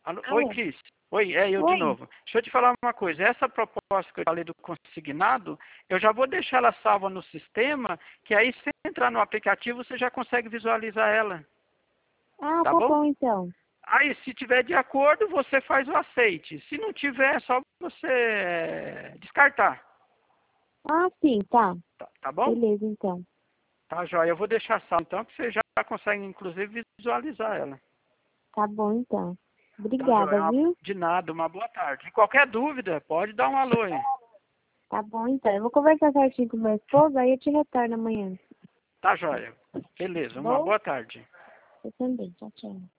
Alô? Oi, Alô? Cris. Oi, é eu de Oi? novo. Deixa eu te falar uma coisa. Essa proposta que eu falei do consignado, eu já vou deixar ela salva no sistema, que aí se você entrar no aplicativo, você já consegue visualizar ela. Ah, Tá tá bom? bom então. Aí, se tiver de acordo, você faz o aceite. Se não tiver, é só você descartar. Ah, sim, tá. Tá bom? Beleza, então. Tá, joia. Eu vou deixar salvo, então, que você já consegue, inclusive, visualizar ela. Tá bom, então. Tá, Obrigada, joia. viu? De nada, uma boa tarde. E qualquer dúvida, pode dar um alô aí. Tá bom, então. Eu vou conversar certinho com meu esposo, aí eu te retorno amanhã. Tá, joia. Tá Beleza, uma bom? boa tarde. Eu também. Tchau, tchau.